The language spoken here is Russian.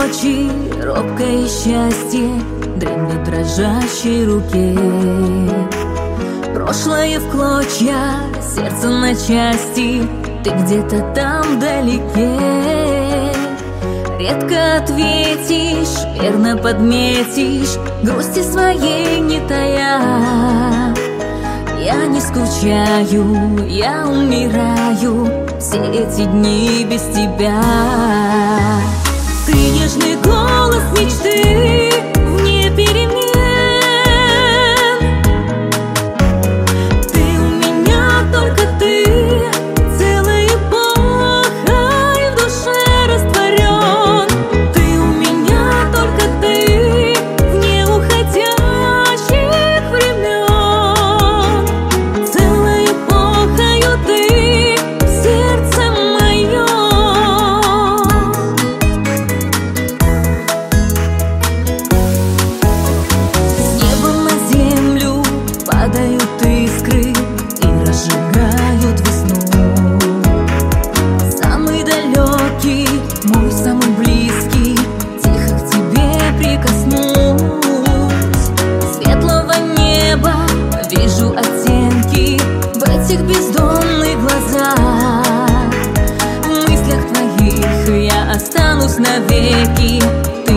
ночи робкое счастье дремлет в дрожащей руке. Прошлое в клочья, сердце на части, ты где-то там вдалеке. Редко ответишь, верно подметишь, грусти своей не тая. Я не скучаю, я умираю все эти дни без тебя. Ты нежный голос мечты вне перемен. Ты у меня только ты, целая эпоха, и в душе растворен. Ты у меня только ты, вне уходящих времен. Целая эпохою ты в сердце моем. Падают искры и разжигают весну. Самый далекий, мой самый близкий, тихо к тебе прикоснусь. Светлого неба вижу оттенки в этих бездонных глазах. В мыслях твоих я останусь навеки.